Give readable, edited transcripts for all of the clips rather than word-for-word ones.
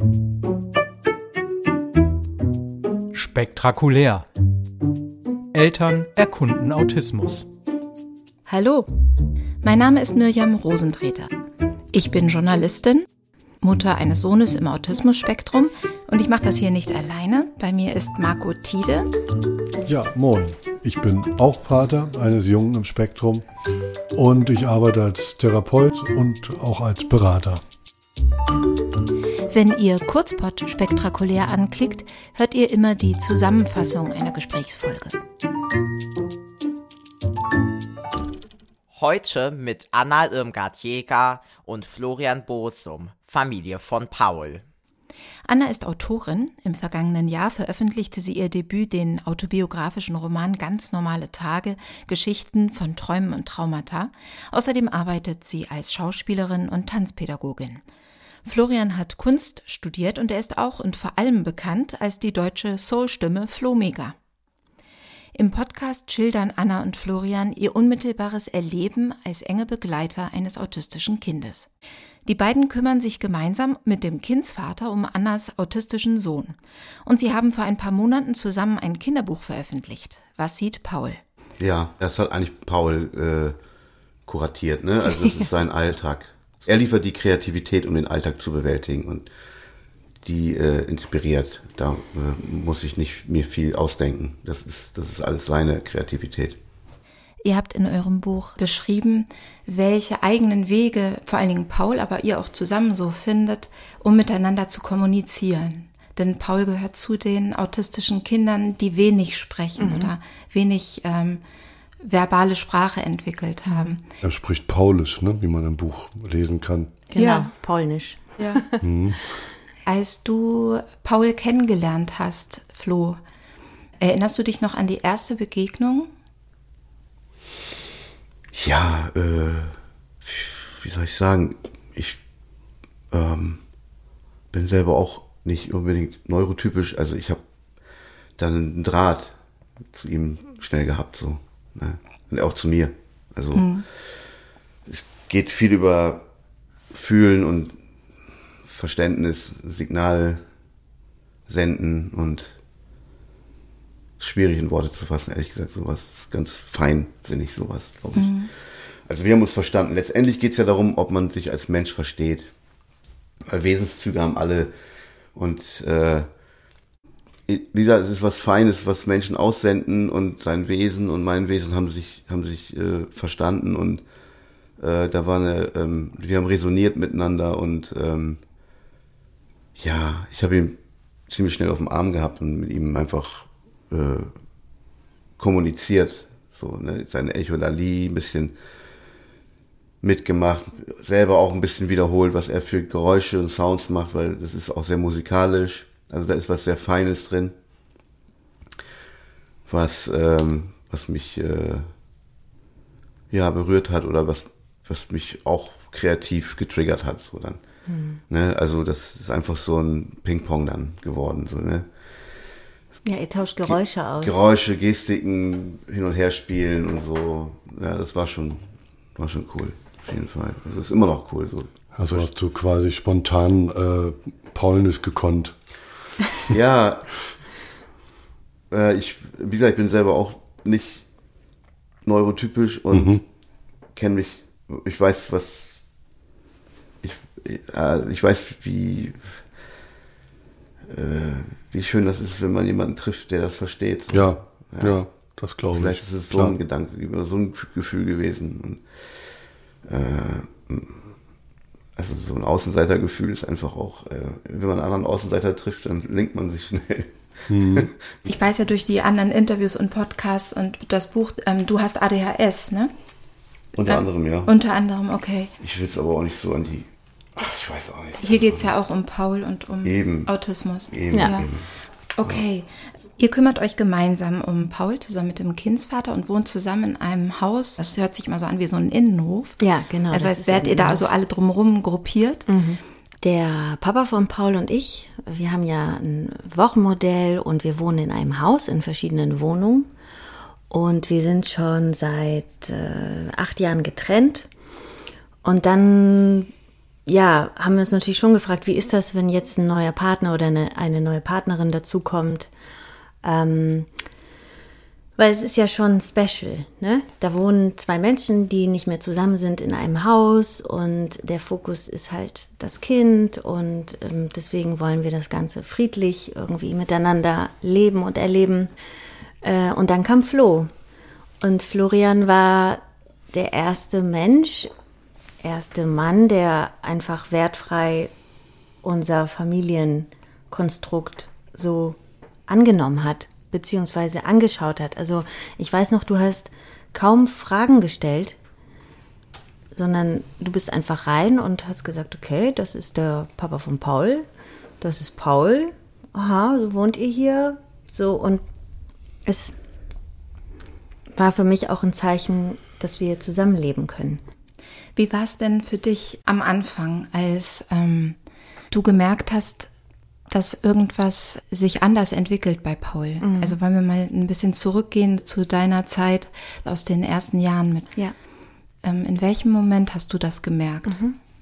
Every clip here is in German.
Spektakulär. Eltern erkunden Autismus. Hallo, mein Name ist Mirjam Rosentreter. Ich bin Journalistin, Mutter eines Sohnes im Autismus-Spektrum und ich mache das hier nicht alleine. Bei mir ist Marco Tiede. Ja, moin. Ich bin auch Vater eines Jungen im Spektrum und ich arbeite als Therapeut und auch als Berater. Wenn ihr Kurzpod spektakulär anklickt, hört ihr immer die Zusammenfassung einer Gesprächsfolge. Heute mit Anna Irmgard-Jäger und Florian Bosum, Familie von Paul. Anna ist Autorin. Im vergangenen Jahr veröffentlichte sie ihr Debüt, den autobiografischen Roman Ganz normale Tage, Geschichten von Träumen und Traumata. Außerdem arbeitet sie als Schauspielerin und Tanzpädagogin. Florian hat Kunst studiert und er ist auch und vor allem bekannt als die deutsche Soul-Stimme Flo Mega. Im Podcast schildern Anna und Florian ihr unmittelbares Erleben als enge Begleiter eines autistischen Kindes. Die beiden kümmern sich gemeinsam mit dem Kindsvater um Annas autistischen Sohn. Und sie haben vor ein paar Monaten zusammen ein Kinderbuch veröffentlicht. Was sieht Paul? Ja, das hat eigentlich Paul kuratiert, ne? Also das ist sein Alltag. Er liefert die Kreativität, um den Alltag zu bewältigen und die inspiriert. Da muss ich nicht mir viel ausdenken. Das ist alles seine Kreativität. Ihr habt in eurem Buch beschrieben, welche eigenen Wege, vor allen Dingen Paul, aber ihr auch zusammen so findet, um miteinander zu kommunizieren. Denn Paul gehört zu den autistischen Kindern, die wenig sprechen oder wenig verbale Sprache entwickelt haben. Er spricht Paulisch, ne, wie man im Buch lesen kann. Genau, Ja. Polnisch. Ja. Als du Paul kennengelernt hast, Flo, erinnerst du dich noch an die erste Begegnung? Ja, wie soll ich sagen, ich bin selber auch nicht unbedingt neurotypisch, also ich habe dann einen Draht zu ihm schnell gehabt, so, ne? Und auch zu mir. Also es geht viel über Fühlen und Verständnis, Signale senden und schwierig in Worte zu fassen, ehrlich gesagt, sowas ist ganz feinsinnig, sowas, glaube ich. Also wir haben uns verstanden. Letztendlich geht es ja darum, ob man sich als Mensch versteht. Weil Wesenszüge haben alle und wie gesagt, es ist was Feines, was Menschen aussenden und sein Wesen und mein Wesen haben sich verstanden und da war wir haben resoniert miteinander und ja, ich habe ihn ziemlich schnell auf dem Arm gehabt und mit ihm einfach kommuniziert, so, ne, seine Echolalie ein bisschen mitgemacht, selber auch ein bisschen wiederholt, was er für Geräusche und Sounds macht, weil das ist auch sehr musikalisch, also da ist was sehr Feines drin, was mich berührt hat oder was mich auch kreativ getriggert hat, so dann. Ne, also das ist einfach so ein Ping-Pong dann geworden, so, ne. Ja, ihr tauscht Geräusche aus. Geräusche, Gestiken, hin und her spielen und so. Ja, das war schon cool, auf jeden Fall. Also ist immer noch cool. So. Also hast du quasi spontan Polnisch gekonnt. Ja, wie gesagt, ich bin selber auch nicht neurotypisch und kenne mich, ich weiß, wie schön das ist, wenn man jemanden trifft, der das versteht. Ja, das glaube ich. Vielleicht ist es so ein Gedanke, so ein Gefühl gewesen. Und, also so ein Außenseitergefühl ist einfach auch, wenn man einen anderen Außenseiter trifft, dann linkt man sich schnell. Ich weiß ja durch die anderen Interviews und Podcasts und das Buch, du hast ADHS, ne? Unter anderem, ja. Unter anderem, okay. Ich will es aber auch nicht so an die... ich weiß auch nicht. Hier geht es ja auch um Paul und um Autismus. Eben. Okay. Ihr kümmert euch gemeinsam um Paul, zusammen mit dem Kindsvater und wohnt zusammen in einem Haus. Das hört sich immer so an wie so ein Innenhof. Ja, genau. Also als wärt ihr da also alle drumherum gruppiert. Der Papa von Paul und ich, wir haben ja ein Wochenmodell und wir wohnen in einem Haus in verschiedenen Wohnungen. Und wir sind schon seit 8 Jahren getrennt. Und dann haben wir uns natürlich schon gefragt, wie ist das, wenn jetzt ein neuer Partner oder eine neue Partnerin dazukommt? Weil es ist ja schon special, ne? Da wohnen 2 Menschen, die nicht mehr zusammen sind in einem Haus und der Fokus ist halt das Kind und deswegen wollen wir das Ganze friedlich irgendwie miteinander leben und erleben. Und dann kam Flo und Florian war der erste Mann, der einfach wertfrei unser Familienkonstrukt so angenommen hat, beziehungsweise angeschaut hat. Also ich weiß noch, du hast kaum Fragen gestellt, sondern du bist einfach rein und hast gesagt, okay, das ist der Papa von Paul, das ist Paul, aha, so wohnt ihr hier, so, und es war für mich auch ein Zeichen, dass wir zusammenleben können. Wie war es denn für dich am Anfang, als du gemerkt hast, dass irgendwas sich anders entwickelt bei Paul? Also wollen wir mal ein bisschen zurückgehen zu deiner Zeit aus den ersten Jahren mit. Ja. In welchem Moment hast du das gemerkt?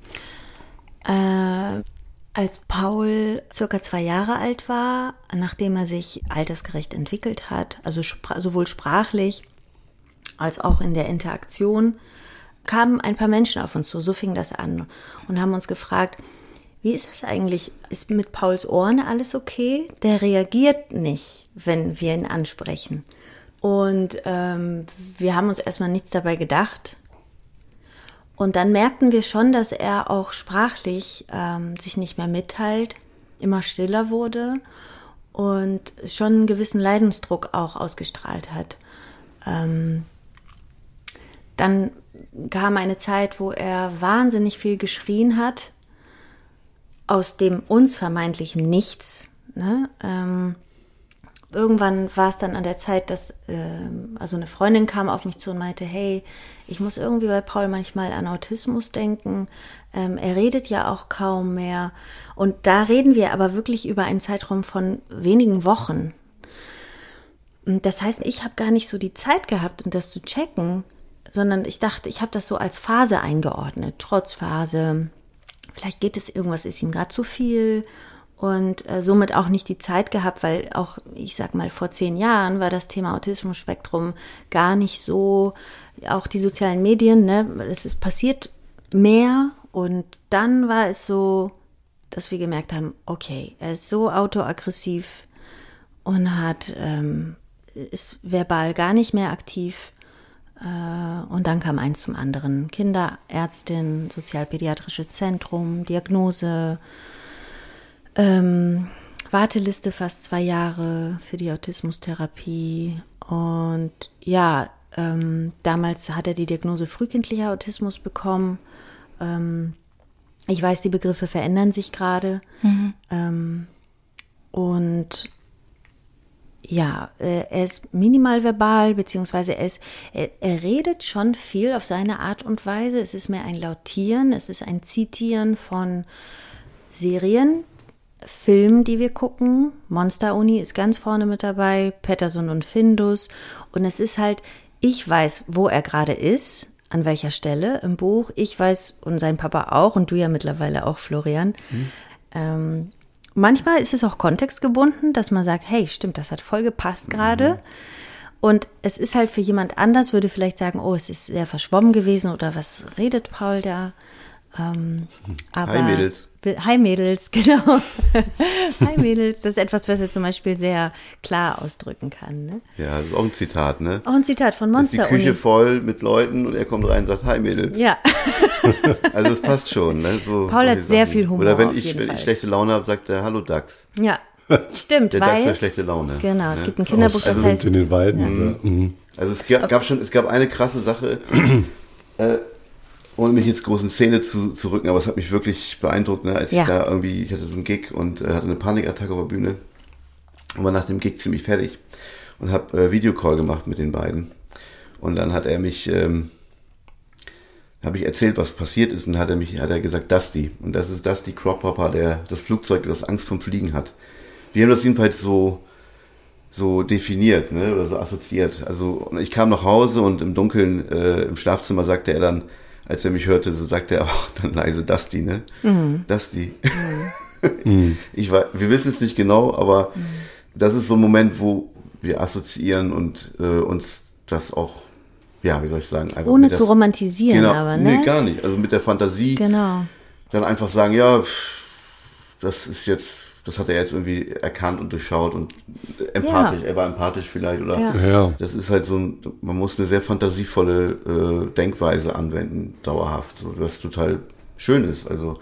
Als Paul circa 2 Jahre alt war, nachdem er sich altersgerecht entwickelt hat, also sowohl sprachlich als auch in der Interaktion, kamen ein paar Menschen auf uns zu, so fing das an, und haben uns gefragt, wie ist das eigentlich? Ist mit Pauls Ohren alles okay? Der reagiert nicht, wenn wir ihn ansprechen. Und wir haben uns erstmal nichts dabei gedacht. Und dann merkten wir schon, dass er auch sprachlich sich nicht mehr mitteilt, immer stiller wurde und schon einen gewissen Leidensdruck auch ausgestrahlt hat. Dann kam eine Zeit, wo er wahnsinnig viel geschrien hat, aus dem uns vermeintlichen Nichts. Ne? Irgendwann war es dann an der Zeit, dass also eine Freundin kam auf mich zu und meinte, hey, ich muss irgendwie bei Paul manchmal an Autismus denken. Er redet ja auch kaum mehr. Und da reden wir aber wirklich über einen Zeitraum von wenigen Wochen. Und das heißt, ich habe gar nicht so die Zeit gehabt, um das zu checken, sondern ich dachte, ich habe das so als Phase eingeordnet, Trotzphase. Vielleicht geht es irgendwas, ist ihm gerade zu viel und somit auch nicht die Zeit gehabt, weil auch, ich sag mal, vor 10 Jahren war das Thema Autismus-Spektrum gar nicht so, auch die sozialen Medien, ne, es ist passiert mehr und dann war es so, dass wir gemerkt haben, okay, er ist so autoaggressiv und ist verbal gar nicht mehr aktiv. Und dann kam eins zum anderen. Kinderärztin, sozialpädiatrisches Zentrum, Diagnose, Warteliste fast 2 Jahre für die Autismustherapie. Und ja, damals hat er die Diagnose frühkindlicher Autismus bekommen. Ich weiß, die Begriffe verändern sich gerade. Und ja, er ist minimal verbal, beziehungsweise er redet schon viel auf seine Art und Weise. Es ist mehr ein Lautieren, es ist ein Zitieren von Serien, Filmen, die wir gucken. Monster Uni ist ganz vorne mit dabei, Patterson und Findus. Und es ist halt, ich weiß, wo er gerade ist, an welcher Stelle im Buch. Ich weiß, und sein Papa auch, und du ja mittlerweile auch, Florian. Manchmal ist es auch kontextgebunden, dass man sagt, hey, stimmt, das hat voll gepasst gerade. Und es ist halt für jemand anders, würde vielleicht sagen, oh, es ist sehr verschwommen gewesen oder was redet Paul da? Aber Hi Mädels. Hi Mädels, genau. Hi Mädels, das ist etwas, was er zum Beispiel sehr klar ausdrücken kann. Ne? Ja, das ist auch ein Zitat, ne? Auch ein Zitat von Monster Uni. Ist die Küche voll mit Leuten und er kommt rein und sagt, hi Mädels. Ja. Also es passt schon. Ne? So, Paul hat sehr viel Humor. Oder wenn ich schlechte Laune habe, sagt er, hallo Dachs. Ja, stimmt. Der Dachs hat schlechte Laune. Genau, es gibt ein Kinderbuch, das heißt... in den Weiden. Ja. Also es gab eine krasse Sache, ohne mich jetzt groß in Szene zu rücken, aber es hat mich wirklich beeindruckt, ne, als ich da irgendwie, ich hatte so einen Gig und hatte eine Panikattacke auf der Bühne und war nach dem Gig ziemlich fertig und habe Videocall gemacht mit den beiden. Und dann hat er mich, habe ich erzählt, was passiert ist, und hat er gesagt, Dusty. Und das ist Dusty Cropper, das Flugzeug, das Angst vom Fliegen hat. Wir haben das jedenfalls so definiert, ne, oder so assoziiert. Also ich kam nach Hause und im Dunkeln im Schlafzimmer sagte er dann, als er mich hörte, so sagte er auch dann leise Dusty, ne? Dusty. Wir wissen es nicht genau, aber das ist so ein Moment, wo wir assoziieren und uns das auch, ja, wie soll ich sagen, einfach ohne zu romantisieren, genau, aber, ne? Nee, gar nicht. Also mit der Fantasie. Genau. Dann einfach sagen, ja, das hat er jetzt irgendwie erkannt und durchschaut und empathisch, er war empathisch vielleicht, oder? Ja. Das ist halt man muss eine sehr fantasievolle Denkweise anwenden, dauerhaft, so, was total schön ist, also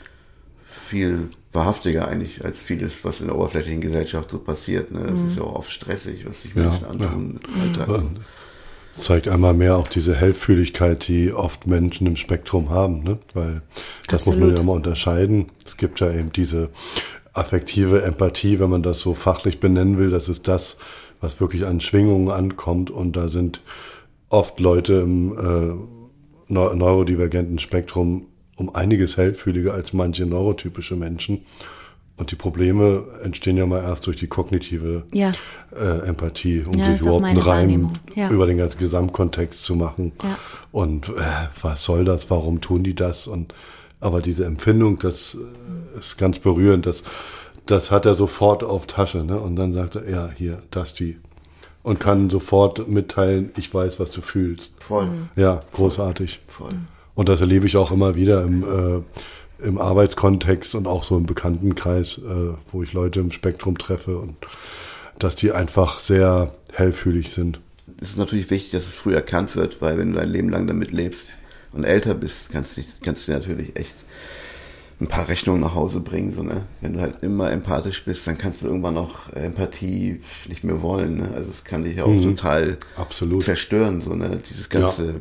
viel wahrhaftiger eigentlich als vieles, was in der oberflächlichen Gesellschaft so passiert, ne? Das ist ja auch oft stressig, was sich Menschen antun im Alltag. Zeigt einmal mehr auch diese Hellfühligkeit, die oft Menschen im Spektrum haben, ne? Weil das muss man ja immer unterscheiden. Es gibt ja eben diese affektive Empathie, wenn man das so fachlich benennen will, das ist das, was wirklich an Schwingungen ankommt, und da sind oft Leute im neurodivergenten Spektrum um einiges hellfühliger als manche neurotypische Menschen. Und die Probleme entstehen ja mal erst durch die kognitive Empathie, um sich überhaupt einen Reim über den ganzen Gesamtkontext zu machen. Ja. Und was soll das? Warum tun die das? Aber diese Empfindung, das ist ganz berührend. Das hat er sofort auf Tasche, ne? Und dann sagt er, ja, hier, Dusty. Und kann sofort mitteilen, ich weiß, was du fühlst. Voll. Ja, großartig. Voll. Und das erlebe ich auch immer wieder im Arbeitskontext und auch so im Bekanntenkreis, wo ich Leute im Spektrum treffe, und dass die einfach sehr hellfühlig sind. Es ist natürlich wichtig, dass es früh erkannt wird, weil wenn du dein Leben lang damit lebst und älter bist, kannst du natürlich echt ein paar Rechnungen nach Hause bringen. So, ne? Wenn du halt immer empathisch bist, dann kannst du irgendwann auch Empathie nicht mehr wollen. Ne? Also es kann dich ja auch total zerstören, so, ne? Dieses ganze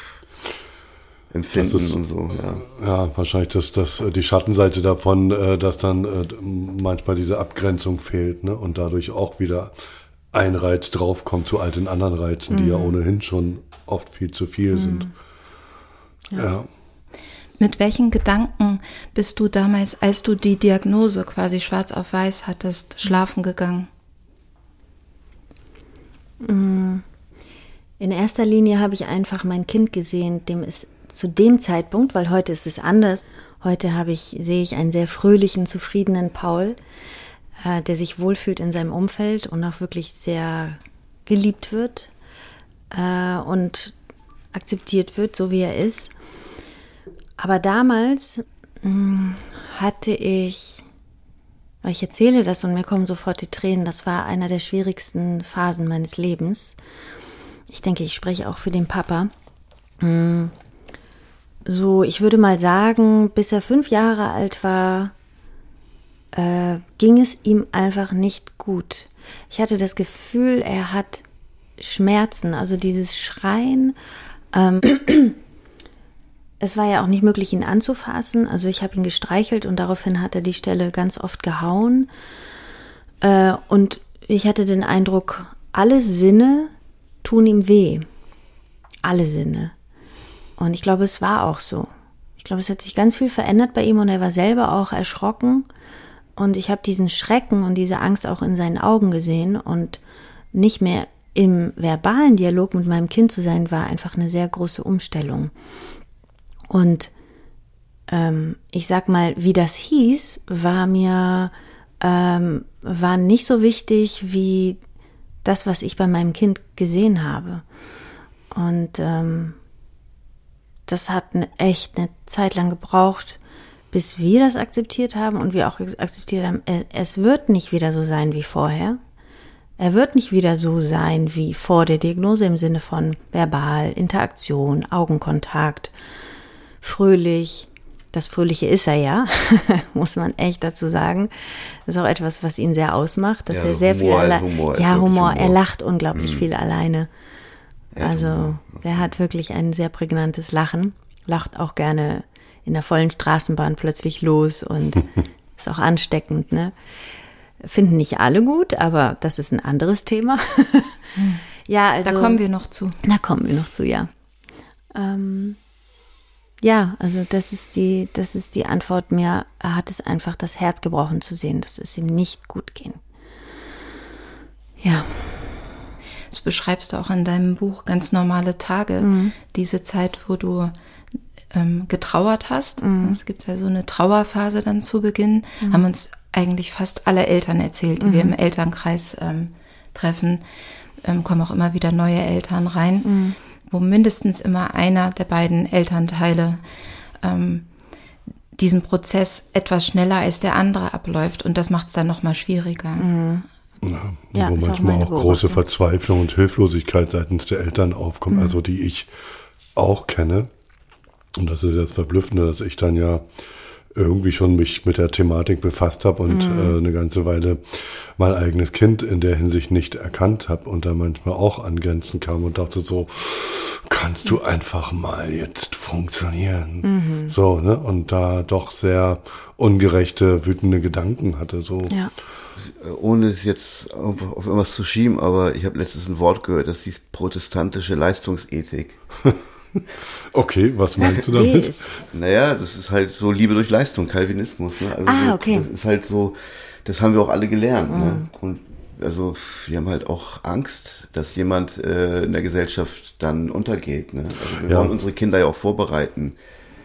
Empfinden ist, und so. Ja, wahrscheinlich die Schattenseite davon, dass dann manchmal diese Abgrenzung fehlt, ne? Und dadurch auch wieder ein Reiz draufkommt zu all den anderen Reizen, die ja ohnehin schon oft viel zu viel sind. Ja. Mit welchen Gedanken bist du damals, als du die Diagnose quasi schwarz auf weiß hattest, schlafen gegangen? In erster Linie habe ich einfach mein Kind gesehen, dem ist zu dem Zeitpunkt, weil heute ist es anders, heute sehe ich einen sehr fröhlichen, zufriedenen Paul, der sich wohlfühlt in seinem Umfeld und auch wirklich sehr geliebt wird und akzeptiert wird, so wie er ist. Aber damals ich erzähle das und mir kommen sofort die Tränen, das war einer der schwierigsten Phasen meines Lebens. Ich denke, ich spreche auch für den Papa. So, ich würde mal sagen, bis er 5 Jahre alt war, ging es ihm einfach nicht gut. Ich hatte das Gefühl, er hat Schmerzen, also dieses Schreien. Es war ja auch nicht möglich, ihn anzufassen. Also ich habe ihn gestreichelt und daraufhin hat er die Stelle ganz oft gehauen. Und ich hatte den Eindruck, alle Sinne tun ihm weh. Alle Sinne. Und ich glaube, es war auch so. Ich glaube, es hat sich ganz viel verändert bei ihm und er war selber auch erschrocken. Und ich habe diesen Schrecken und diese Angst auch in seinen Augen gesehen. Und nicht mehr im verbalen Dialog mit meinem Kind zu sein, war einfach eine sehr große Umstellung. Und ich sag mal, wie das hieß, war nicht so wichtig wie das, was ich bei meinem Kind gesehen habe. Und das hat echt eine Zeit lang gebraucht, bis wir das akzeptiert haben und wir auch akzeptiert haben, es wird nicht wieder so sein wie vorher. Er wird nicht wieder so sein wie vor der Diagnose im Sinne von verbal, Interaktion, Augenkontakt, fröhlich. Das Fröhliche ist er ja, muss man echt dazu sagen. Das ist auch etwas, was ihn sehr ausmacht, dass er sehr Humor. Humor. Er lacht unglaublich viel alleine. Also der hat wirklich ein sehr prägnantes Lachen, lacht auch gerne in der vollen Straßenbahn plötzlich los und ist auch ansteckend, ne? Finden nicht alle gut, aber das ist ein anderes Thema. Ja, also. Da kommen wir noch zu. Ja. Ja, also das ist die Antwort. Mir hat es einfach das Herz gebrochen zu sehen, dass es ihm nicht gut ging. Ja. Das beschreibst du auch in deinem Buch Ganz normale Tage. Diese Zeit, wo du getrauert hast. Es gibt ja so eine Trauerphase dann zu Beginn. Haben uns eigentlich fast alle Eltern erzählt, die wir im Elternkreis treffen. Kommen auch immer wieder neue Eltern rein, wo mindestens immer einer der beiden Elternteile diesen Prozess etwas schneller als der andere abläuft. Und das macht es dann nochmal schwieriger. Ja, wo manchmal auch große Verzweiflung und Hilflosigkeit seitens der Eltern aufkommt, also die ich auch kenne. Und das ist jetzt verblüffend, dass ich dann ja irgendwie schon mich mit der Thematik befasst habe und eine ganze Weile mein eigenes Kind in der Hinsicht nicht erkannt habe und da manchmal auch an Grenzen kam und dachte so, kannst du einfach mal jetzt funktionieren? So, ne? Und da doch sehr ungerechte, wütende Gedanken hatte. So. Ja. Ohne es jetzt auf irgendwas zu schieben, aber ich habe letztens ein Wort gehört, das hieß protestantische Leistungsethik. Okay, was meinst du damit? Naja, das ist halt so Liebe durch Leistung, Calvinismus. Ne? Also okay. Das ist halt so, das haben wir auch alle gelernt. Ne? Und also wir haben halt auch Angst, dass jemand in der Gesellschaft dann untergeht. Ne? Also wir wollen unsere Kinder ja auch vorbereiten,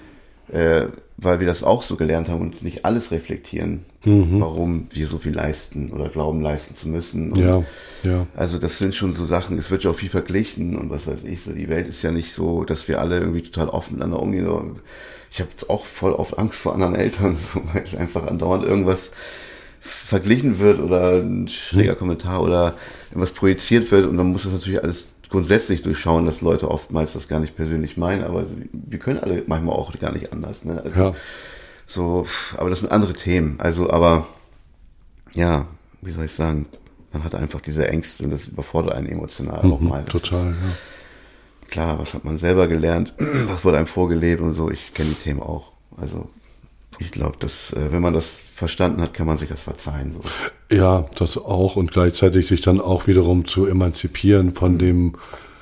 weil wir das auch so gelernt haben und nicht alles reflektieren, warum wir so viel leisten oder glauben leisten zu müssen. Und ja. Also das sind schon so Sachen, es wird ja auch viel verglichen und was weiß ich, so die Welt ist ja nicht so, dass wir alle irgendwie total offen miteinander umgehen. Ich habe auch voll oft Angst vor anderen Eltern, weil einfach andauernd irgendwas verglichen wird oder ein schräger Kommentar oder irgendwas projiziert wird und dann muss das natürlich alles grundsätzlich durchschauen, dass Leute oftmals das gar nicht persönlich meinen, aber wir können alle manchmal auch gar nicht anders. Ne? Also, so, aber das sind andere Themen. Also, aber ja, wie soll ich sagen, man hat einfach diese Ängste und das überfordert einen emotional auch mal. Das total, ja. Klar, was hat man selber gelernt, was wurde einem vorgelebt und so, ich kenne die Themen auch. Also ich glaube, dass wenn man das verstanden hat, kann man sich das verzeihen. So. Ja, das auch und gleichzeitig sich dann auch wiederum zu emanzipieren von dem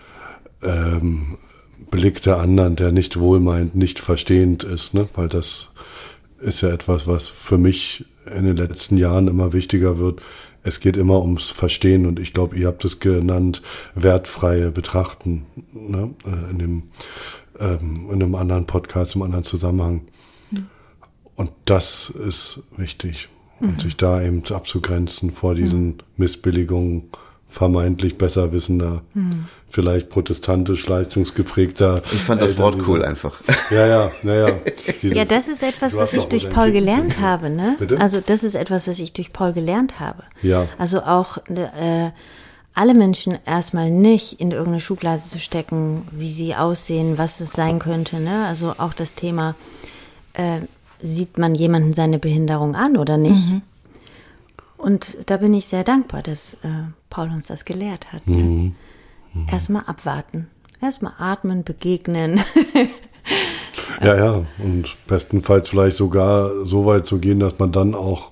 Blick der anderen, der nicht wohlmeint, nicht verstehend ist, ne? Weil das ist ja etwas, was für mich in den letzten Jahren immer wichtiger wird. Es geht immer ums Verstehen und ich glaube, ihr habt es genannt, wertfreie Betrachten, ne? In einem anderen Podcast, im anderen Zusammenhang. Und das ist wichtig. Und sich da eben abzugrenzen vor diesen Missbilligungen vermeintlich besserwissender, vielleicht protestantisch leistungsgeprägter. Ich fand das Wort cool einfach. Ja. Ja, das ist etwas, was ich durch Paul gelernt habe, ne? Bitte? Also das ist etwas, was ich durch Paul gelernt habe. Ja. Also auch alle Menschen erstmal nicht in irgendeine Schublade zu stecken, wie sie aussehen, was es sein könnte, ne? Also auch das Thema, sieht man jemanden seine Behinderung an oder nicht? Und da bin ich sehr dankbar, dass Paul uns das gelehrt hat. Ne? Erstmal abwarten, erstmal atmen, begegnen. Ja, und bestenfalls vielleicht sogar so weit zu gehen, dass man dann auch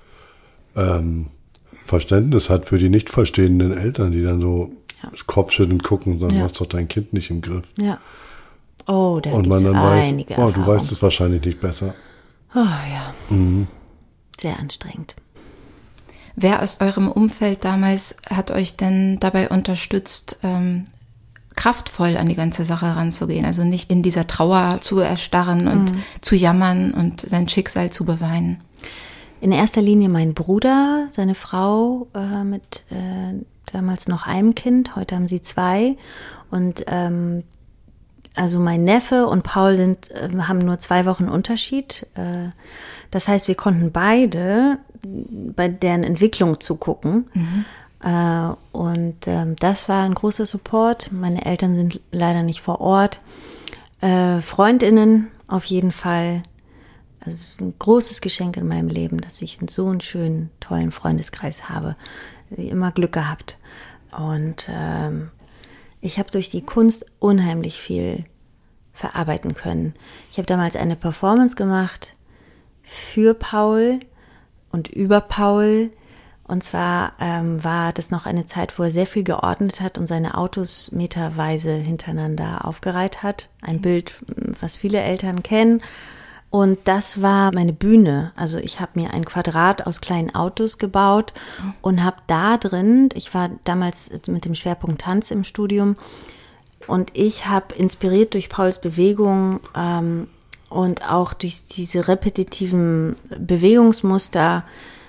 Verständnis hat für die nicht verstehenden Eltern, die dann so kopfschüttelnd gucken und sagen, du hast doch dein Kind nicht im Griff. Ja. Oh, da und gibt es weiß, einige Erfahrungen. du weißt es wahrscheinlich nicht besser. Oh ja, sehr anstrengend. Wer aus eurem Umfeld damals hat euch denn dabei unterstützt, kraftvoll an die ganze Sache heranzugehen? Also nicht in dieser Trauer zu erstarren und zu jammern und sein Schicksal zu beweinen? In erster Linie mein Bruder, seine Frau mit damals noch einem Kind, heute haben sie 2. Und also mein Neffe und Paul haben nur 2 Wochen Unterschied. Das heißt, wir konnten beide bei deren Entwicklung zugucken. Und das war ein großer Support. Meine Eltern sind leider nicht vor Ort. FreundInnen auf jeden Fall. Also es ist ein großes Geschenk in meinem Leben, dass ich so einen schönen, tollen Freundeskreis habe. Immer Glück gehabt. Und ich habe durch die Kunst unheimlich viel verarbeiten können. Ich habe damals eine Performance gemacht für Paul und über Paul. Und zwar war das noch eine Zeit, wo er sehr viel geordnet hat und seine Autos meterweise hintereinander aufgereiht hat. Ein Bild, was viele Eltern kennen. Und das war meine Bühne. Also ich habe mir ein Quadrat aus kleinen Autos gebaut und habe da drin, ich war damals mit dem Schwerpunkt Tanz im Studium, und ich habe inspiriert durch Pauls Bewegung und auch durch diese repetitiven Bewegungsmuster,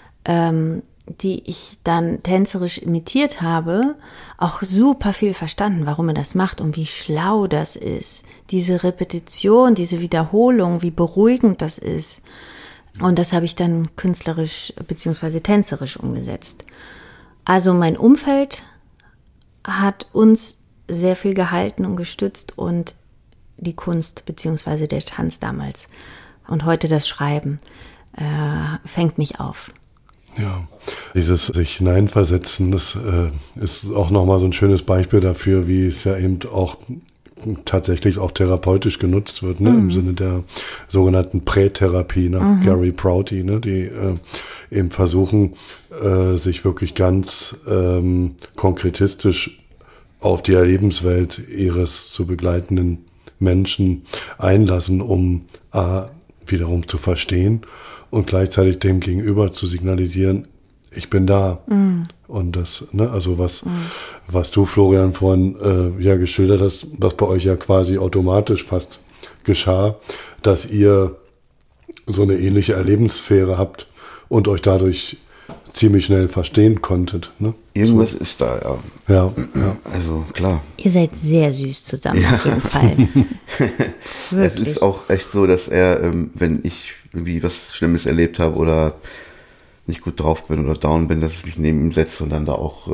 die ich dann tänzerisch imitiert habe, auch super viel verstanden, warum er das macht und wie schlau das ist. Diese Repetition, diese Wiederholung, wie beruhigend das ist. Und das habe ich dann künstlerisch bzw. tänzerisch umgesetzt. Also mein Umfeld hat uns sehr viel gehalten und gestützt und die Kunst bzw. der Tanz damals und heute das Schreiben fängt mich auf. Ja, dieses sich hineinversetzen, das ist auch nochmal so ein schönes Beispiel dafür, wie es ja eben auch tatsächlich auch therapeutisch genutzt wird, ne? Im Sinne der sogenannten Prätherapie nach Gary Prouty, ne? Die eben versuchen, sich wirklich ganz konkretistisch auf die Erlebenswelt ihres zu begleitenden Menschen einlassen, um wiederum zu verstehen und gleichzeitig dem Gegenüber zu signalisieren, ich bin da. Und das, ne, also was du, Florian, vorhin ja geschildert hast, was bei euch ja quasi automatisch fast geschah, dass ihr so eine ähnliche Erlebenssphäre habt und euch dadurch ziemlich schnell verstehen konntet. Ne? Irgendwas so ist da, ja. Also klar. Ihr seid sehr süß zusammen, auf jeden Fall. Es ist auch echt so, dass er, wenn ich irgendwie was Schlimmes erlebt habe oder nicht gut drauf bin oder down bin, dass ich mich neben ihm setze und dann da auch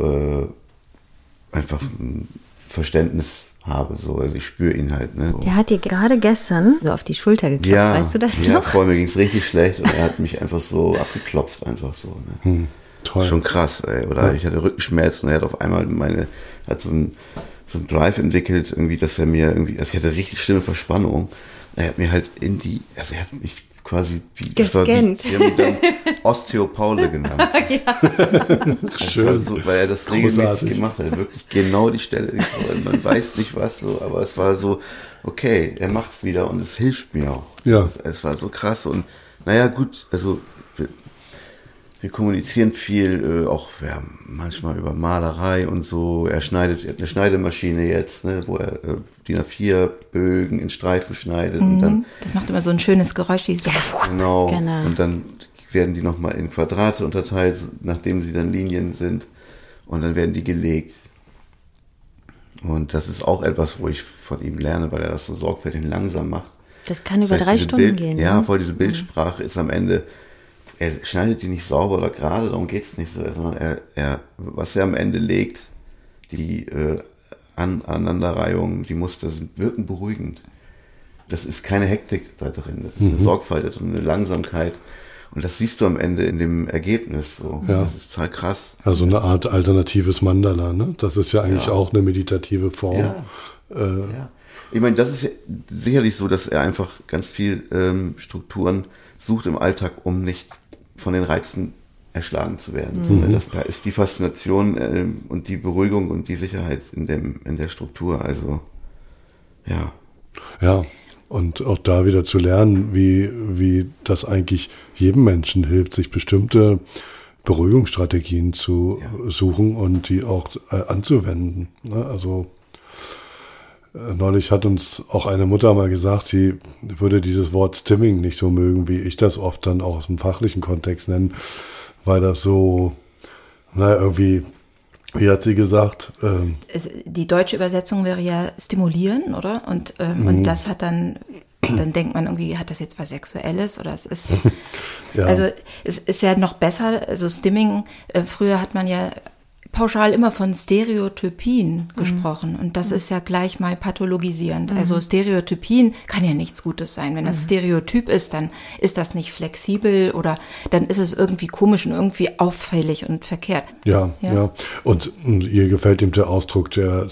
einfach ein Verständnis habe. So. Also ich spüre ihn halt. Ne? Der hat dir gerade gestern so auf die Schulter geklopft, weißt du das noch? Ja, vorher mir ging es richtig schlecht und er hat mich einfach so abgeklopft, einfach so. Ne? Toll. Schon krass, ey. Oder ich hatte Rückenschmerzen und er hat auf einmal hat so ein Drive entwickelt, irgendwie, dass er mir irgendwie, also ich hatte richtig schlimme Verspannung. Er hat mir halt er hat mich quasi gescannt. Wir haben ihn dann Osteopaule genannt. Schön. So, weil er das regelmäßig gemacht hat. Wirklich genau die Stelle. Man weiß nicht was so, aber es war so, okay, er macht es wieder und es hilft mir auch. Ja. Es war so krass und naja, gut, also wir kommunizieren viel, auch manchmal über Malerei und so. Er hat eine Schneidemaschine jetzt, ne, wo er DIN A4-Bögen in Streifen schneidet. Und dann, das macht immer so ein schönes Geräusch. Genau. Und dann werden die nochmal in Quadrate unterteilt, nachdem sie dann Linien sind. Und dann werden die gelegt. Und das ist auch etwas, wo ich von ihm lerne, weil er das so sorgfältig langsam macht. Das kann über 3 Stunden gehen. Ja, voll diese Bildsprache ist am Ende... Er schneidet die nicht sauber oder gerade, darum geht es nicht so, sondern was er am Ende legt, die Aneinanderreihungen, die Muster wirken beruhigend. Das ist keine Hektik da drin, das ist eine Sorgfalt und eine Langsamkeit. Und das siehst du am Ende in dem Ergebnis. So. Ja. Das ist total krass. Also eine Art alternatives Mandala, ne? Das ist ja eigentlich auch eine meditative Form. Ja. Ich meine, das ist sicherlich so, dass er einfach ganz viel Strukturen sucht im Alltag, um nicht von den Reizen erschlagen zu werden. Da ist die Faszination und die Beruhigung und die Sicherheit in der Struktur. Also, ja. Ja, und auch da wieder zu lernen, wie das eigentlich jedem Menschen hilft, sich bestimmte Beruhigungsstrategien zu suchen und die auch anzuwenden. Ne? Also neulich hat uns auch eine Mutter mal gesagt, sie würde dieses Wort Stimming nicht so mögen, wie ich das oft dann auch aus dem fachlichen Kontext nenne, weil das so, irgendwie, wie hat sie gesagt? Die deutsche Übersetzung wäre ja stimulieren, oder? Und das hat dann denkt man irgendwie, hat das jetzt was Sexuelles oder es ist, also es ist ja noch besser, also Stimming, früher hat man ja pauschal immer von Stereotypien gesprochen und das ist ja gleich mal pathologisierend. Also Stereotypien kann ja nichts Gutes sein. Wenn das Stereotyp ist, dann ist das nicht flexibel oder dann ist es irgendwie komisch und irgendwie auffällig und verkehrt. Ja. Und ihr gefällt ihm der Ausdruck der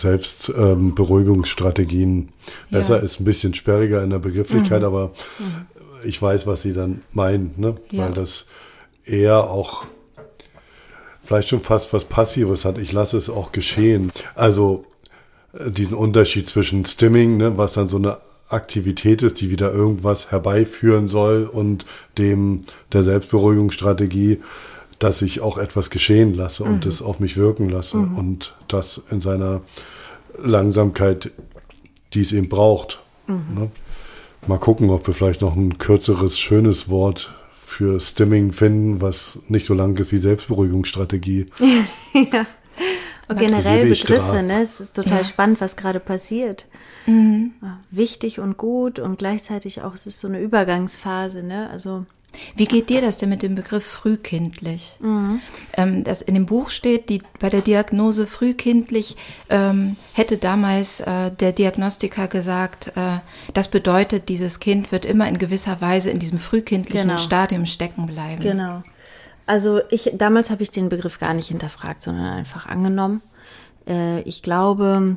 Selbstberuhigungsstrategien besser, ist ein bisschen sperriger in der Begrifflichkeit, aber ich weiß, was sie dann meint, ne? Weil das eher auch vielleicht schon fast was Passives hat. Ich lasse es auch geschehen. Also diesen Unterschied zwischen Stimming, ne, was dann so eine Aktivität ist, die wieder irgendwas herbeiführen soll und dem der Selbstberuhigungsstrategie, dass ich auch etwas geschehen lasse und es auf mich wirken lasse und das in seiner Langsamkeit, die es eben braucht. Ne? Mal gucken, ob wir vielleicht noch ein kürzeres, schönes Wort für Stimming finden, was nicht so lang ist wie Selbstberuhigungsstrategie. Ja. Und generell Begriffe, ne? Es ist total spannend, was gerade passiert. Wichtig und gut und gleichzeitig auch, es ist so eine Übergangsphase, ne? Also wie geht dir das denn mit dem Begriff frühkindlich? Das in dem Buch steht, bei der Diagnose frühkindlich hätte damals der Diagnostiker gesagt, das bedeutet, dieses Kind wird immer in gewisser Weise in diesem frühkindlichen Stadium stecken bleiben. Genau. Also damals habe ich den Begriff gar nicht hinterfragt, sondern einfach angenommen. Ich glaube,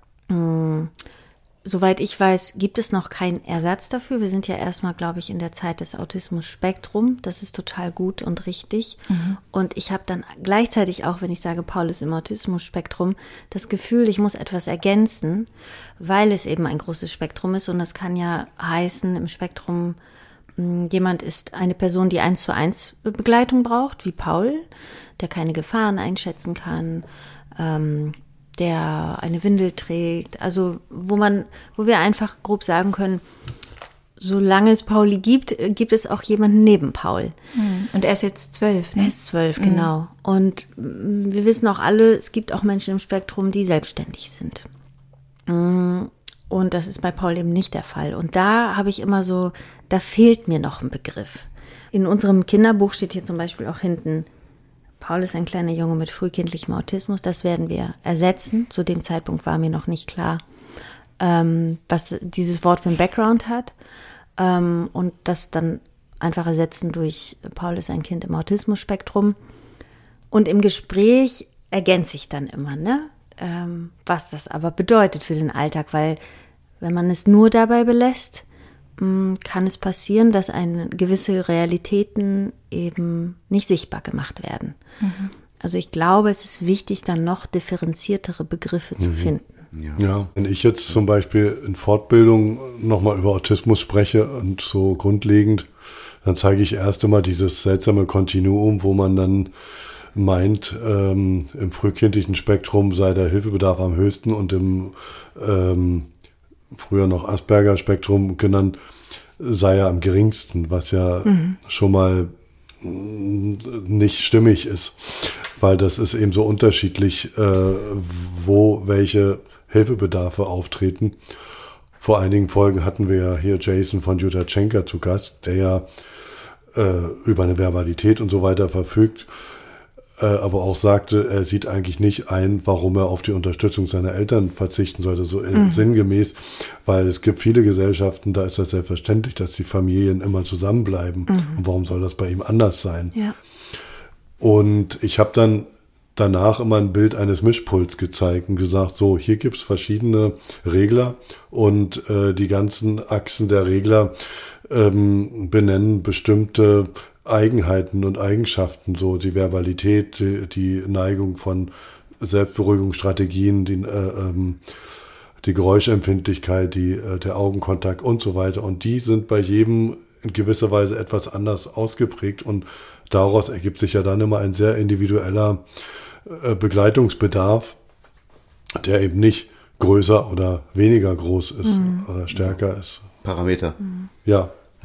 soweit ich weiß, gibt es noch keinen Ersatz dafür. Wir sind ja erstmal, glaube ich, in der Zeit des Autismus-Spektrum. Das ist total gut und richtig. Und ich habe dann gleichzeitig auch, wenn ich sage, Paul ist im Autismus-Spektrum, das Gefühl, ich muss etwas ergänzen, weil es eben ein großes Spektrum ist. Und das kann ja heißen, im Spektrum, jemand ist eine Person, die 1:1 Begleitung braucht, wie Paul, der keine Gefahren einschätzen kann, der eine Windel trägt, also wo wir einfach grob sagen können, solange es Pauli gibt, gibt es auch jemanden neben Paul. Und er ist jetzt 12, ne? Er ist 12, genau. Und wir wissen auch alle, es gibt auch Menschen im Spektrum, die selbstständig sind. Und das ist bei Paul eben nicht der Fall. Und da habe ich immer so, da fehlt mir noch ein Begriff. In unserem Kinderbuch steht hier zum Beispiel auch hinten, Paul ist ein kleiner Junge mit frühkindlichem Autismus. Das werden wir ersetzen. Zu dem Zeitpunkt war mir noch nicht klar, was dieses Wort für einen Background hat. Und das dann einfach ersetzen durch Paul ist ein Kind im Autismus-Spektrum. Und im Gespräch ergänze ich dann immer, ne? Was das aber bedeutet für den Alltag. Weil wenn man es nur dabei belässt, kann es passieren, dass gewisse Realitäten eben nicht sichtbar gemacht werden. Also ich glaube, es ist wichtig, dann noch differenziertere Begriffe zu finden. Ja, wenn ich jetzt zum Beispiel in Fortbildung nochmal über Autismus spreche und so grundlegend, dann zeige ich erst immer dieses seltsame Kontinuum, wo man dann meint, im frühkindlichen Spektrum sei der Hilfebedarf am höchsten und im früher noch Asperger-Spektrum genannt, sei er am geringsten, was ja schon mal nicht stimmig ist, weil das ist eben so unterschiedlich, wo welche Hilfebedarfe auftreten. Vor einigen Folgen hatten wir ja hier Jason von Jutachenka zu Gast, der ja über eine Verbalität und so weiter verfügt, aber auch sagte, er sieht eigentlich nicht ein, warum er auf die Unterstützung seiner Eltern verzichten sollte, so sinngemäß, weil es gibt viele Gesellschaften, da ist das selbstverständlich, dass die Familien immer zusammenbleiben. Und warum soll das bei ihm anders sein? Ja. Und ich habe dann danach immer ein Bild eines Mischpuls gezeigt und gesagt, so, hier gibt's verschiedene Regler und die ganzen Achsen der Regler benennen bestimmte Eigenheiten und Eigenschaften, so die Verbalität, die Neigung von Selbstberuhigungsstrategien, die Geräuschempfindlichkeit, der Augenkontakt und so weiter. Und die sind bei jedem in gewisser Weise etwas anders ausgeprägt und daraus ergibt sich ja dann immer ein sehr individueller Begleitungsbedarf, der eben nicht größer oder weniger groß ist oder stärker ist. Parameter. Ja.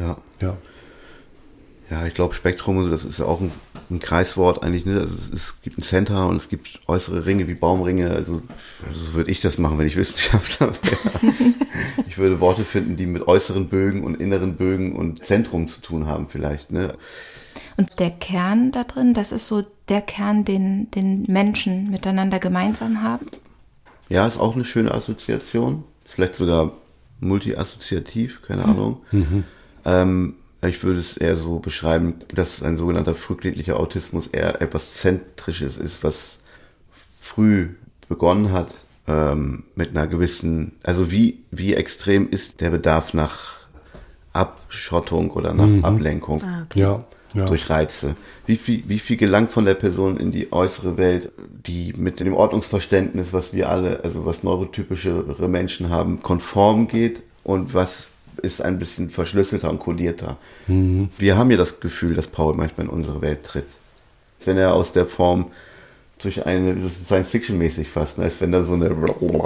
Ja, ich glaube, Spektrum, das ist ja auch ein Kreiswort eigentlich, ne? Also es gibt ein Center und es gibt äußere Ringe wie Baumringe. Also würde ich das machen, wenn ich Wissenschaftler wäre. Ich würde Worte finden, die mit äußeren Bögen und inneren Bögen und Zentrum zu tun haben vielleicht, ne? Und der Kern da drin, das ist so der Kern, den Menschen miteinander gemeinsam haben? Ja, ist auch eine schöne Assoziation. Vielleicht sogar multi-assoziativ, keine Ahnung. Ich würde es eher so beschreiben, dass ein sogenannter frühkindlicher Autismus eher etwas Zentrisches ist, was früh begonnen hat, mit einer gewissen, also wie extrem ist der Bedarf nach Abschottung oder nach Ablenkung durch Reize. Wie viel gelangt von der Person in die äußere Welt, die mit dem Ordnungsverständnis, was wir alle, also was neurotypischere Menschen haben, konform geht und was ist ein bisschen verschlüsselter und kodierter. Wir haben ja das Gefühl, dass Paul manchmal in unsere Welt tritt. Wenn er aus der Form durch das ist Science-Fiction-mäßig fast, als wenn da so eine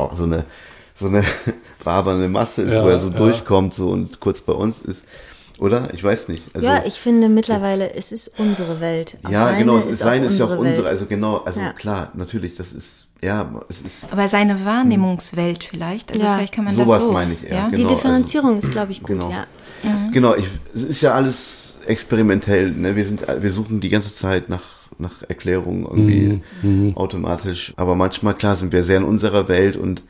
wabernde Masse ist, wo er so durchkommt so und kurz bei uns ist. Oder? Ich weiß nicht. Also, ja, ich finde mittlerweile, es ist unsere Welt. Ja, genau, Sein ist ja auch unsere, also genau, klar, natürlich, es ist. Aber seine Wahrnehmungswelt vielleicht, also vielleicht kann man das so. Sowas meine ich eher, ja? genau. Die Differenzierung ist, glaube ich, gut, genau. ja. Genau, es ist ja alles experimentell, ne? Wir suchen die ganze Zeit nach Erklärungen irgendwie automatisch, aber manchmal, klar, sind wir sehr in unserer Welt und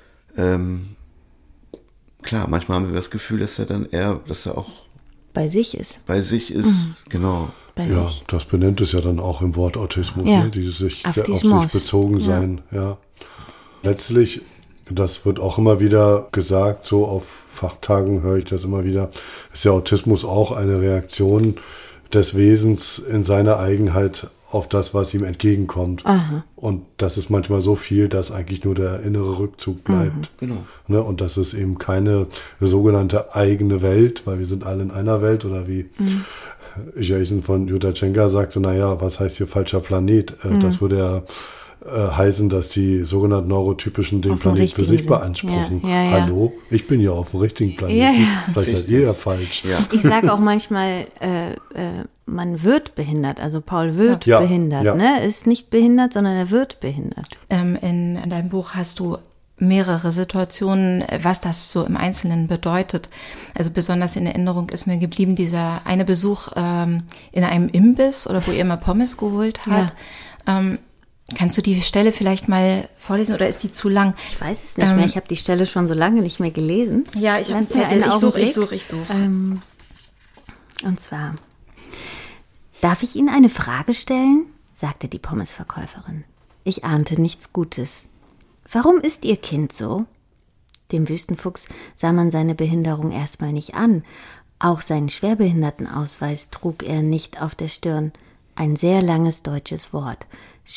klar, manchmal haben wir das Gefühl, dass er auch bei sich ist. Genau. Ja, das benennt es ja dann auch im Wort Autismus, ja. ne? Dieses auf sich bezogen sein. Ja. Letztlich, das wird auch immer wieder gesagt, so auf Fachtagen höre ich das immer wieder, ist ja Autismus auch eine Reaktion des Wesens in seiner Eigenheit auf das, was ihm entgegenkommt. Aha. Und das ist manchmal so viel, dass eigentlich nur der innere Rückzug bleibt. Genau. Ne? Und das ist eben keine sogenannte eigene Welt, weil wir sind alle in einer Welt, oder wie Jason von Yudachenko sagte, naja, was heißt hier falscher Planet? Das würde ja heißen, dass die sogenannten Neurotypischen den Planet für sich beanspruchen. Ja. Hallo, ich bin ja auf dem richtigen Planeten. Vielleicht seid ihr ja falsch. Ja. Ich sage auch manchmal, man wird behindert. Also Paul wird behindert. Ja. Ne? Ist nicht behindert, sondern er wird behindert. In deinem Buch hast du mehrere Situationen, was das so im Einzelnen bedeutet. Also besonders in Erinnerung ist mir geblieben dieser eine Besuch in einem Imbiss oder wo ihr immer Pommes geholt habt. Ja. Kannst du die Stelle vielleicht mal vorlesen oder ist die zu lang? Ich weiß es nicht mehr. Ich habe die Stelle schon so lange nicht mehr gelesen. Ja, ich habe einen Zettel. Ich suche. Und zwar, darf ich Ihnen eine Frage stellen? Sagte die Pommesverkäuferin. Ich ahnte nichts Gutes. Warum ist Ihr Kind so? Dem Wüstenfuchs sah man seine Behinderung erstmal nicht an. Auch seinen Schwerbehindertenausweis trug er nicht auf der Stirn. Ein sehr langes deutsches Wort.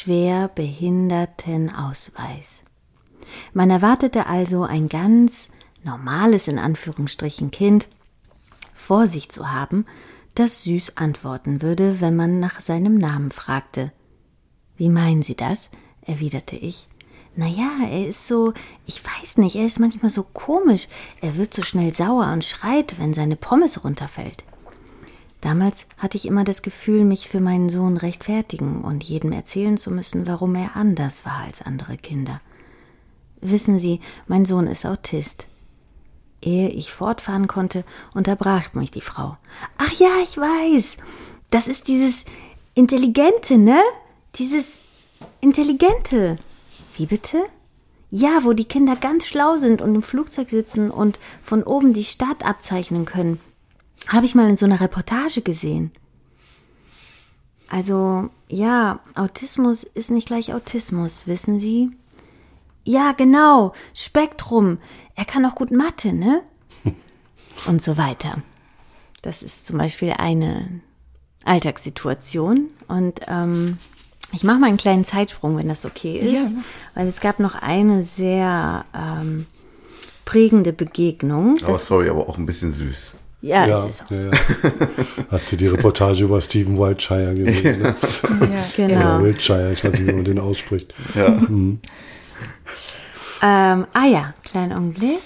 Schwerbehindertenausweis. Man erwartete also ein ganz normales, in Anführungsstrichen, Kind vor sich zu haben, das süß antworten würde, wenn man nach seinem Namen fragte. Wie meinen Sie das? Erwiderte ich. Naja, er ist so, ich weiß nicht, er ist manchmal so komisch. Er wird so schnell sauer und schreit, wenn seine Pommes runterfällt. Damals hatte ich immer das Gefühl, mich für meinen Sohn rechtfertigen und jedem erzählen zu müssen, warum er anders war als andere Kinder. Wissen Sie, mein Sohn ist Autist. Ehe ich fortfahren konnte, unterbrach mich die Frau. Ach ja, ich weiß. Das ist dieses Intelligente, ne? Dieses Intelligente. Wie bitte? Ja, wo die Kinder ganz schlau sind und im Flugzeug sitzen und von oben die Stadt abzeichnen können. Habe ich mal in so einer Reportage gesehen. Also, ja, Autismus ist nicht gleich Autismus, wissen Sie? Ja, genau, Spektrum. Er kann auch gut Mathe, ne? Und so weiter. Das ist zum Beispiel eine Alltagssituation. Und ich mache mal einen kleinen Zeitsprung, wenn das okay ist. Ja. Weil es gab noch eine sehr prägende Begegnung. Aber auch ein bisschen süß. Ja, es ist auch so. Ja. Habt ihr die Reportage über Stephen Wiltshire gesehen? Ne? Ja, genau. Oder Wiltshire, ich weiß nicht, wie man den ausspricht. Ja. Ja, kleinen Augenblick.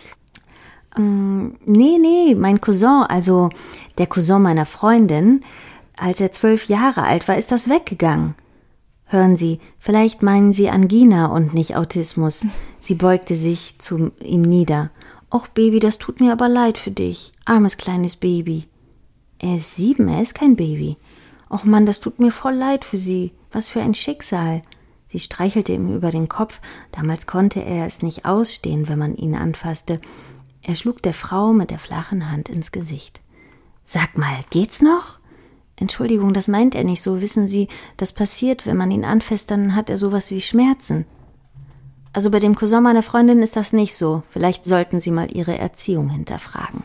Nee, mein Cousin, also der Cousin meiner Freundin, als er 12 Jahre alt war, ist das weggegangen. Hören Sie, vielleicht meinen Sie Angina und nicht Autismus. Sie beugte sich zu ihm nieder. Och, Baby, das tut mir aber leid für dich. Armes kleines Baby. Er ist 7, er ist kein Baby. Och Mann, das tut mir voll leid für Sie. Was für ein Schicksal. Sie streichelte ihm über den Kopf. Damals konnte er es nicht ausstehen, wenn man ihn anfasste. Er schlug der Frau mit der flachen Hand ins Gesicht. Sag mal, geht's noch? Entschuldigung, das meint er nicht so. Wissen Sie, das passiert, wenn man ihn anfasst, dann hat er sowas wie Schmerzen. Also bei dem Cousin meiner Freundin ist das nicht so. Vielleicht sollten Sie mal Ihre Erziehung hinterfragen.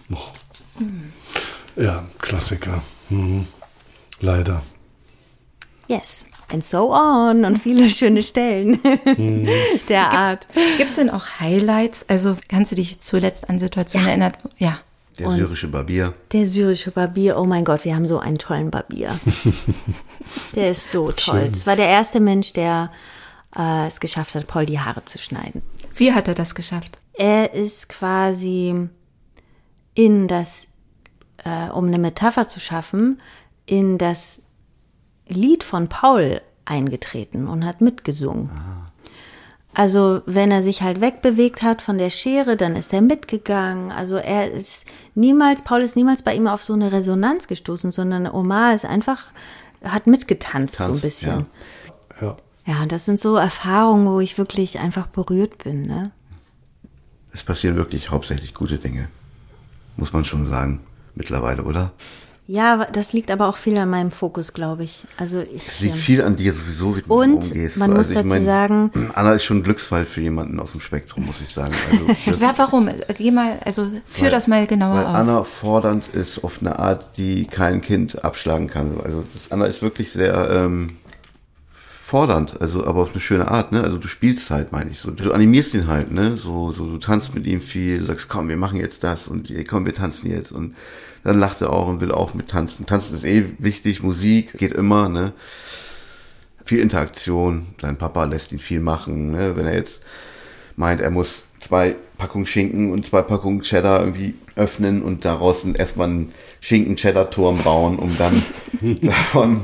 Ja, Klassiker. Leider. Yes. and so on und viele schöne Stellen der Art. Gibt es denn auch Highlights? Also kannst du dich zuletzt an Situationen erinnern? Ja. Der syrische Barbier. Der syrische Barbier, oh mein Gott, wir haben so einen tollen Barbier. Der ist so toll. Das war der erste Mensch, der es geschafft hat, Paul die Haare zu schneiden. Wie hat er das geschafft? Er ist quasi in das, um eine Metapher zu schaffen, in das Lied von Paul eingetreten und hat mitgesungen. Also wenn er sich halt wegbewegt hat von der Schere, dann ist er mitgegangen. Also Paul ist niemals bei ihm auf so eine Resonanz gestoßen, sondern Omar ist einfach, hat mitgetanzt so ein bisschen. Ja, und das sind so Erfahrungen, wo ich wirklich einfach berührt bin, ne? Es passieren wirklich hauptsächlich gute Dinge, muss man schon sagen, mittlerweile, oder? Ja, das liegt aber auch viel an meinem Fokus, glaube ich. Also es liegt viel an dir sowieso, wie du umgehst. Man muss dazu sagen, Anna ist schon ein Glücksfall für jemanden aus dem Spektrum, muss ich sagen. Also, warum? Führ das mal genauer aus. Anna fordernd ist auf eine Art, die kein Kind abschlagen kann. Also Anna ist wirklich sehr fordernd, also aber auf eine schöne Art, ne? Also du spielst halt, meine ich so. Du animierst ihn halt, ne? So du tanzt mit ihm viel, sagst, komm, wir machen jetzt das und komm, wir tanzen jetzt und dann lacht er auch und will auch mit tanzen. Tanzen ist wichtig, Musik geht immer, ne? Viel Interaktion. Sein Papa lässt ihn viel machen, ne? Wenn er jetzt meint, er muss 2 Packungen Schinken und 2 Packungen Cheddar irgendwie öffnen und daraus erstmal einen Schinken-Cheddar-Turm bauen, um dann davon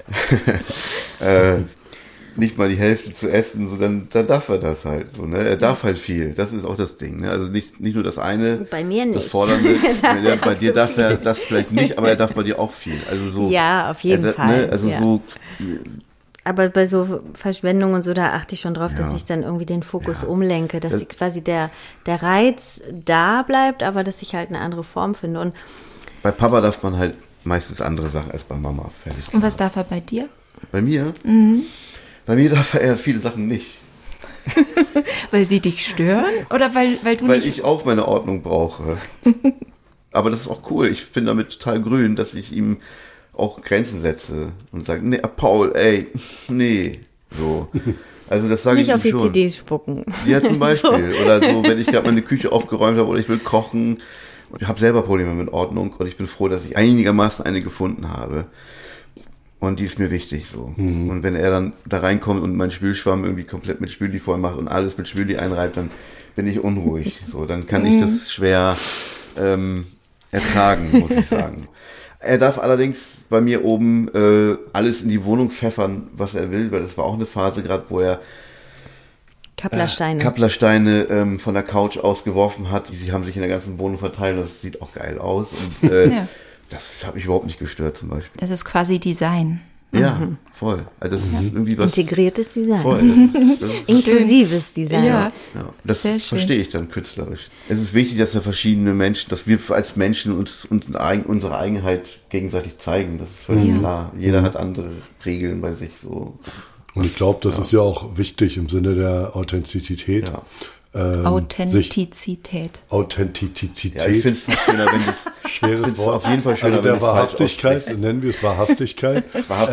nicht mal die Hälfte zu essen, so dann darf er das halt so, ne? Er darf halt viel. Das ist auch das Ding, ne? Also nicht nur das eine, bei mir nicht. Das Fordernde. Bei dir darf er das vielleicht nicht, aber er darf bei dir auch viel. Also so. Ja, auf jeden Fall. Ne? Also ja. so. Aber bei so Verschwendung und so, da achte ich schon drauf, dass ich dann irgendwie den Fokus umlenke, dass quasi der Reiz da bleibt, aber dass ich halt eine andere Form finde. Und bei Papa darf man halt meistens andere Sachen als bei Mama fertig. Und was darf er bei dir? Bei mir? Bei mir darf er viele Sachen nicht. Weil sie dich stören? Oder weil du Weil nicht... ich auch meine Ordnung brauche. Aber das ist auch cool. Ich bin damit total grün, dass ich ihm auch Grenzen setze und sage, nee, Paul, ey, nee, so. Also das sage ich ihm schon. Nicht auf die CDs spucken. Ja, zum Beispiel. So. Oder so, wenn ich gerade meine Küche aufgeräumt habe oder ich will kochen. Und ich habe selber Probleme mit Ordnung und ich bin froh, dass ich einigermaßen eine gefunden habe. Und die ist mir wichtig, so. Und wenn er dann da reinkommt und meinen Spülschwamm irgendwie komplett mit Spüli voll macht und alles mit Spüli einreibt, dann bin ich unruhig. So, dann kann ich das schwer ertragen, muss ich sagen. Er darf allerdings bei mir oben alles in die Wohnung pfeffern, was er will, weil das war auch eine Phase gerade, wo er Kapplersteine von der Couch ausgeworfen hat. Sie haben sich in der ganzen Wohnung verteilt, das sieht auch geil aus. Und das hat mich überhaupt nicht gestört zum Beispiel. Das ist quasi Design. Ja, voll. Also das ist irgendwie was... Integriertes Design. Voll. Das ist Inklusives Design. Ja. Das verstehe ich dann künstlerisch. Es ist wichtig, dass wir verschiedene Menschen, dass wir als Menschen uns unsere Eigenheit gegenseitig zeigen. Das ist völlig klar. Jeder hat andere Regeln bei sich. So. Und ich glaube, das ist ja auch wichtig im Sinne der Authentizität. Ja. Authentizität. Authentizität. Ja, ich finde es fast schöner, wenn das schweres Wort. Auf jeden Fall schöner, also der Wahrhaftigkeit, nennen wir es Wahrhaftigkeit,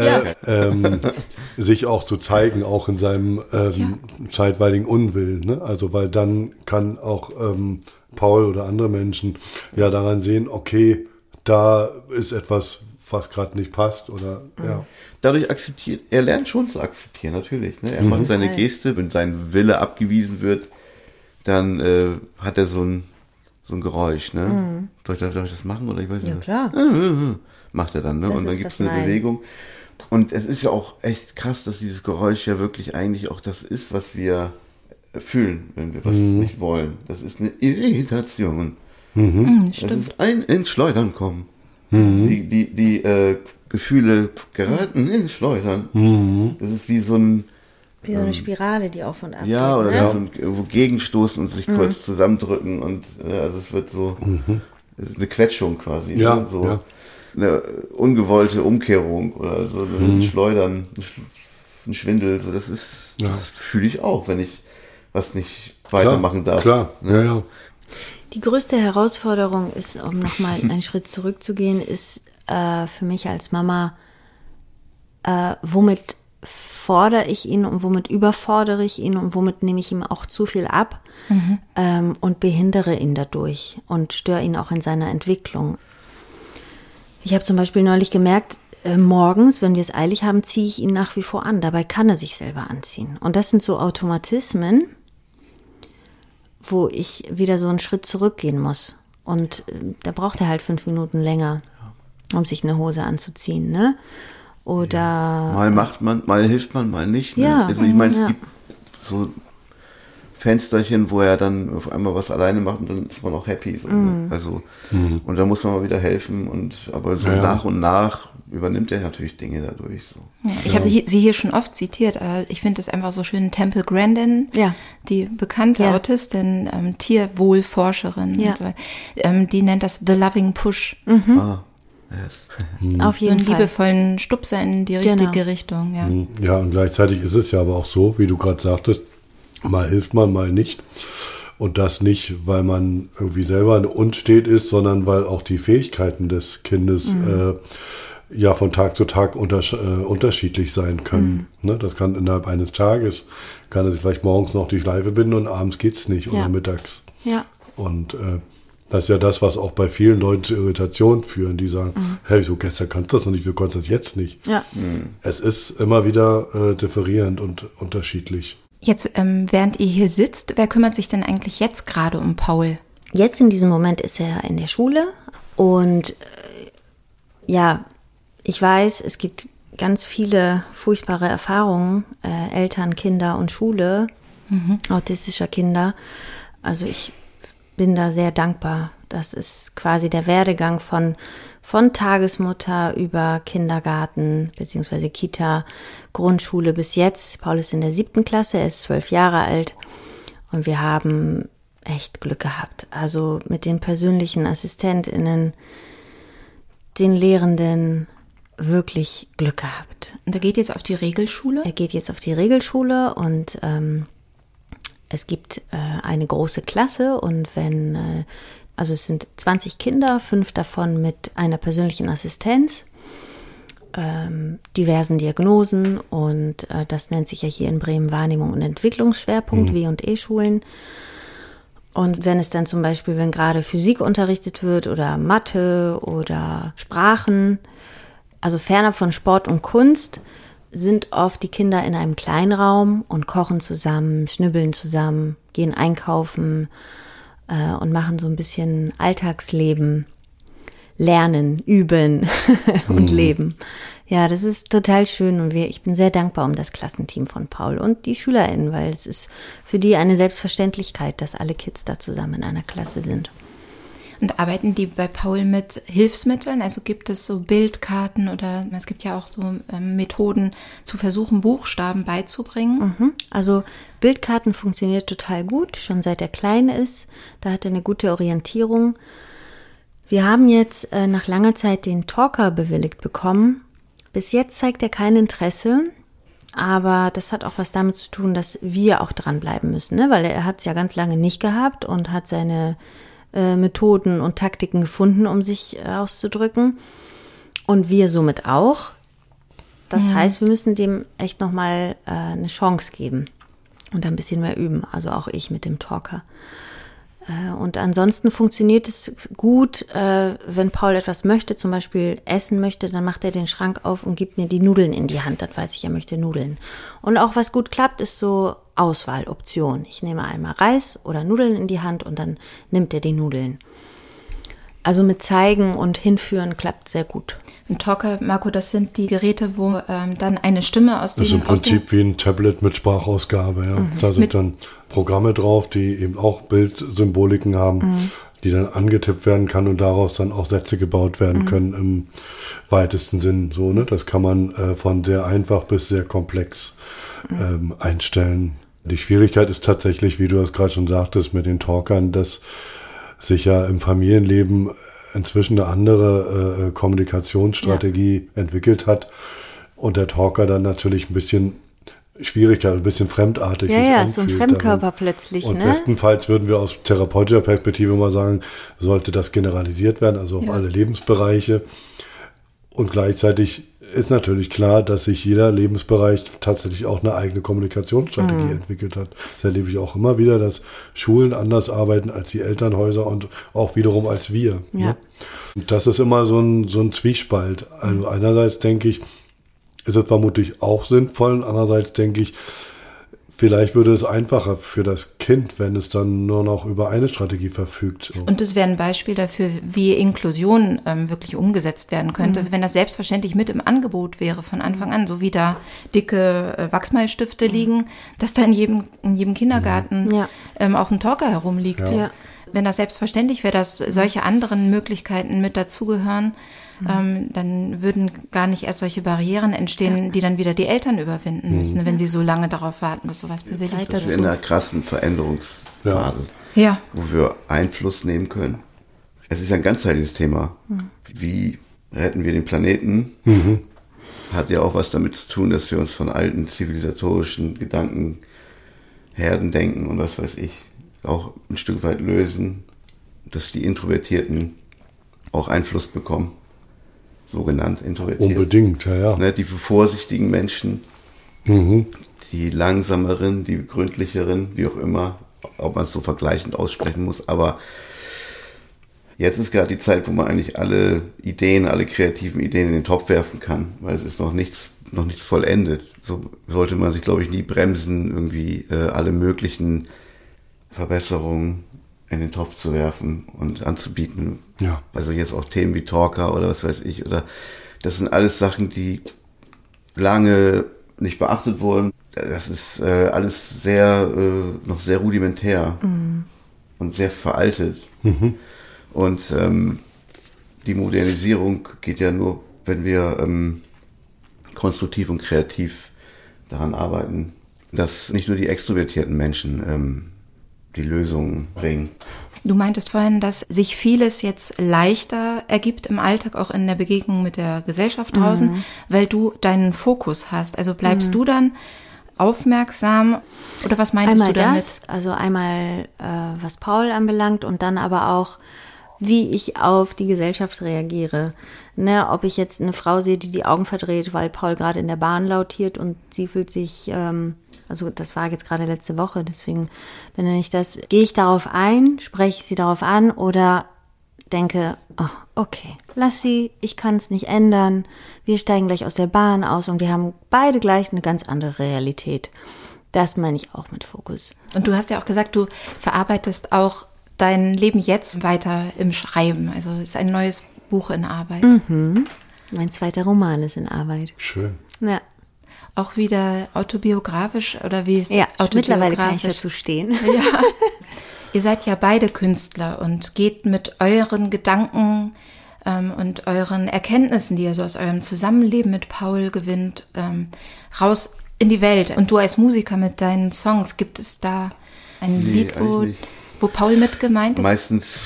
sich auch zu zeigen, auch in seinem zeitweiligen Unwillen. Ne? Also weil dann kann auch Paul oder andere Menschen ja daran sehen, okay, da ist etwas, was gerade nicht passt oder ja. Dadurch er lernt schon zu akzeptieren, natürlich. Ne? Er macht seine Geste, wenn sein Wille abgewiesen wird, dann hat er so ein Geräusch, ne? Darf ich das machen oder ich weiß nicht? Ja, klar. Macht er dann, ne? Das und dann gibt es eine Bewegung. Und es ist ja auch echt krass, dass dieses Geräusch ja wirklich eigentlich auch das ist, was wir fühlen, wenn wir was nicht wollen. Das ist eine Irritation. Das ist ein ins Schleudern kommen. Die Gefühle geraten ins Schleudern. Das ist wie so eine Spirale, die auf und ab ja, geht, oder ne? irgendwo gegenstoßen und sich kurz zusammendrücken und also es wird so, es ist eine Quetschung quasi, ja, ne? So eine ungewollte Umkehrung oder so ein Schleudern, ein Schwindel, so das fühle ich auch, wenn ich was nicht weitermachen darf. Klar, ne? ja. Die größte Herausforderung ist, um nochmal einen Schritt zurückzugehen, ist für mich als Mama, womit fordere ich ihn und womit überfordere ich ihn und womit nehme ich ihm auch zu viel ab und behindere ihn dadurch und störe ihn auch in seiner Entwicklung. Ich habe zum Beispiel neulich gemerkt, morgens, wenn wir es eilig haben, ziehe ich ihn nach wie vor an. Dabei kann er sich selber anziehen. Und das sind so Automatismen, wo ich wieder so einen Schritt zurückgehen muss. Und da braucht er halt 5 Minuten länger, um sich eine Hose anzuziehen, ne? Oder mal macht man, mal hilft man, mal nicht. Ne? Ja, also ich meine, es gibt so Fensterchen, wo er dann auf einmal was alleine macht und dann ist man auch happy. So, ne? Also und da muss man mal wieder helfen aber so nach und nach übernimmt er natürlich Dinge dadurch. So. Ja, ich habe sie hier schon oft zitiert, aber ich finde es einfach so schön. Temple Grandin, die bekannte Autistin, Tierwohlforscherin, und so, die nennt das The Loving Push. Yes. Auf jeden Fall. So einen Fall. liebevollen Stupser in die richtige Richtung. Ja. Ja, und gleichzeitig ist es ja aber auch so, wie du gerade sagtest, mal hilft man, mal nicht. Und das nicht, weil man irgendwie selber unstet ist, sondern weil auch die Fähigkeiten des Kindes von Tag zu Tag unterschiedlich sein können. Ne? Das kann innerhalb eines Tages, kann er sich vielleicht morgens noch die Schleife binden und abends geht's nicht oder mittags. Ja. Und das ist ja das, was auch bei vielen Leuten zu Irritationen führen, die sagen, hey, wieso gestern kannst du das und wieso kannst du das jetzt nicht? Ja. Es ist immer wieder differierierend und unterschiedlich. Jetzt, während ihr hier sitzt, wer kümmert sich denn eigentlich jetzt gerade um Paul? Jetzt in diesem Moment ist er in der Schule und ich weiß, es gibt ganz viele furchtbare Erfahrungen, Eltern, Kinder und Schule, autistischer Kinder. Also ich bin da sehr dankbar. Das ist quasi der Werdegang von Tagesmutter über Kindergarten bzw. Kita, Grundschule bis jetzt. Paul ist in der 7. Klasse, er ist 12 Jahre alt und wir haben echt Glück gehabt. Also mit den persönlichen AssistentInnen, den Lehrenden, wirklich Glück gehabt. Und er geht jetzt auf die Regelschule? Er geht jetzt auf die Regelschule und es gibt eine große Klasse und also es sind 20 Kinder, 5 davon mit einer persönlichen Assistenz, diversen Diagnosen und das nennt sich ja hier in Bremen Wahrnehmung und Entwicklungsschwerpunkt, W&E-Schulen. Und wenn es dann zum Beispiel, wenn gerade Physik unterrichtet wird oder Mathe oder Sprachen, also fernab von Sport und Kunst, sind oft die Kinder in einem Kleinraum und kochen zusammen, schnibbeln zusammen, gehen einkaufen und machen so ein bisschen Alltagsleben, lernen, üben und leben. Ja, das ist total schön und ich bin sehr dankbar um das Klassenteam von Paul und die SchülerInnen, weil es ist für die eine Selbstverständlichkeit, dass alle Kids da zusammen in einer Klasse sind. Und arbeiten die bei Paul mit Hilfsmitteln? Also gibt es so Bildkarten oder es gibt ja auch so Methoden zu versuchen, Buchstaben beizubringen? Also Bildkarten funktioniert total gut, schon seit er klein ist. Da hat er eine gute Orientierung. Wir haben jetzt nach langer Zeit den Talker bewilligt bekommen. Bis jetzt zeigt er kein Interesse, aber das hat auch was damit zu tun, dass wir auch dranbleiben müssen, ne? Weil er hat es ja ganz lange nicht gehabt und hat seine Methoden und Taktiken gefunden, um sich auszudrücken. Und wir somit auch. Das heißt, wir müssen dem echt nochmal eine Chance geben und ein bisschen mehr üben. Also auch ich mit dem Talker. Und ansonsten funktioniert es gut, wenn Paul etwas möchte, zum Beispiel essen möchte, dann macht er den Schrank auf und gibt mir die Nudeln in die Hand. Dann weiß ich, er möchte Nudeln. Und auch was gut klappt, ist so Auswahloption. Ich nehme einmal Reis oder Nudeln in die Hand und dann nimmt er die Nudeln. Also mit Zeigen und Hinführen klappt sehr gut. Ein Talker, Marco, das sind die Geräte, wo dann eine Stimme aus dem... Das ist im Prinzip wie ein Tablet mit Sprachausgabe. Ja. Da sind dann Programme drauf, die eben auch Bildsymboliken haben, die dann angetippt werden kann und daraus dann auch Sätze gebaut werden können im weitesten Sinn. So, ne? Das kann man von sehr einfach bis sehr komplex einstellen. Die Schwierigkeit ist tatsächlich, wie du das gerade schon sagtest, mit den Talkern, dass sich ja im Familienleben inzwischen eine andere Kommunikationsstrategie entwickelt hat und der Talker dann natürlich ein bisschen Schwierigkeit, ein bisschen fremdartig sich anfühlt. Ja, so ein Fremdkörper darin. Plötzlich, und ne? bestenfalls würden wir aus therapeutischer Perspektive mal sagen, sollte das generalisiert werden, also auf alle Lebensbereiche. Und gleichzeitig ist natürlich klar, dass sich jeder Lebensbereich tatsächlich auch eine eigene Kommunikationsstrategie entwickelt hat. Das erlebe ich auch immer wieder, dass Schulen anders arbeiten als die Elternhäuser und auch wiederum als wir. Ja. Ne? Und das ist immer so ein Zwiespalt. Also einerseits denke ich, ist es vermutlich auch sinnvoll und andererseits denke ich, vielleicht würde es einfacher für das Kind, wenn es dann nur noch über eine Strategie verfügt. Und es wäre ein Beispiel dafür, wie Inklusion wirklich umgesetzt werden könnte, wenn das selbstverständlich mit im Angebot wäre von Anfang an, so wie da dicke Wachsmalstifte liegen, dass da in jedem Kindergarten auch ein Talker herumliegt. Ja. Wenn das selbstverständlich wäre, dass solche anderen Möglichkeiten mit dazugehören, dann würden gar nicht erst solche Barrieren entstehen, die dann wieder die Eltern überwinden müssen, wenn sie so lange darauf warten, dass sowas bewilligt wird. Wir sind in einer krassen Veränderungsphase, wo wir Einfluss nehmen können. Es ist ein ganzheitliches Thema. Wie retten wir den Planeten? Hat ja auch was damit zu tun, dass wir uns von alten zivilisatorischen Gedanken, Herdendenken und was weiß ich, auch ein Stück weit lösen, dass die Introvertierten auch Einfluss bekommen. Sogenannt introvertiert. Unbedingt, ja. Ne, die vorsichtigen Menschen, die langsameren, die gründlicheren, wie auch immer, ob man es so vergleichend aussprechen muss. Aber jetzt ist gerade die Zeit, wo man eigentlich alle kreativen Ideen in den Topf werfen kann, weil es ist noch nichts vollendet. So sollte man sich, glaube ich, nie bremsen, irgendwie alle möglichen Verbesserungen in den Topf zu werfen und anzubieten. Ja. Also jetzt auch Themen wie Talker oder was weiß ich. Oder das sind alles Sachen, die lange nicht beachtet wurden. Das ist alles noch sehr rudimentär und sehr veraltet. Und die Modernisierung geht ja nur, wenn wir konstruktiv und kreativ daran arbeiten, dass nicht nur die extrovertierten Menschen die Lösungen bringen. Du meintest vorhin, dass sich vieles jetzt leichter ergibt im Alltag, auch in der Begegnung mit der Gesellschaft draußen, weil du deinen Fokus hast. Also bleibst du dann aufmerksam oder was meintest du damit? Einmal was Paul anbelangt und dann aber auch, wie ich auf die Gesellschaft reagiere. Ne, ob ich jetzt eine Frau sehe, die Augen verdreht, weil Paul gerade in der Bahn lautiert und sie fühlt sich, also das war jetzt gerade letzte Woche, deswegen benenne ich das, gehe ich darauf ein, spreche ich sie darauf an oder denke, oh, okay, lass sie, ich kann es nicht ändern, wir steigen gleich aus der Bahn aus und wir haben beide gleich eine ganz andere Realität. Das meine ich auch mit Fokus. Und du hast ja auch gesagt, du verarbeitest auch dein Leben jetzt weiter im Schreiben. Also es ist ein neues Buch in Arbeit. Mein zweiter Roman ist in Arbeit. Schön. Ja. Auch wieder autobiografisch oder wie ist Ja, autobiografisch? mittlerweile kann ich dazu stehen. Ja. Ihr seid ja beide Künstler und geht mit euren Gedanken und euren Erkenntnissen, die ihr so aus eurem Zusammenleben mit Paul gewinnt, raus in die Welt. Und du als Musiker mit deinen Songs, gibt es da ein Lied, wo Paul mit gemeint ist? Meistens,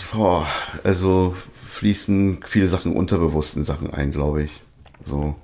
fließen viele Sachen unterbewussten Sachen ein, glaube ich. So.